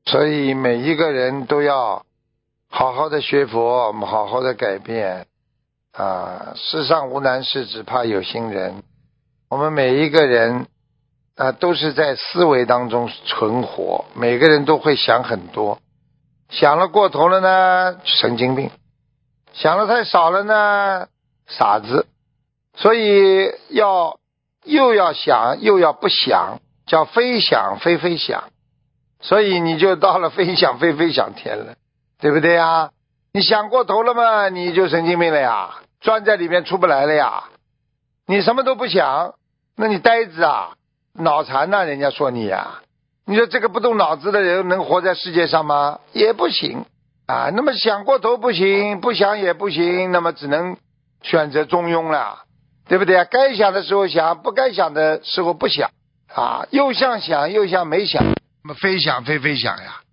所以每一个人都要好好的学佛，我们好好的改变啊！世上无难事，只怕有心人。我们每一个人都是在思维当中存活，每个人都会想很多，想了过头了呢，神经病；想的太少了呢，傻子。所以又要想又要不想，叫非想非非想。所以你就到了非想非非想天了，对不对呀？你想过头了嘛，你就神经病了呀，钻在里面出不来了呀。你什么都不想，那你呆子啊，脑残呐，人家说你呀。你说这个不动脑子的人能活在世界上吗？也不行啊。那么想过头不行，不想也不行，那么只能选择中庸了，对不对啊？该想的时候想，不该想的时候不想啊。又像想又像没想，那么非想非非想呀。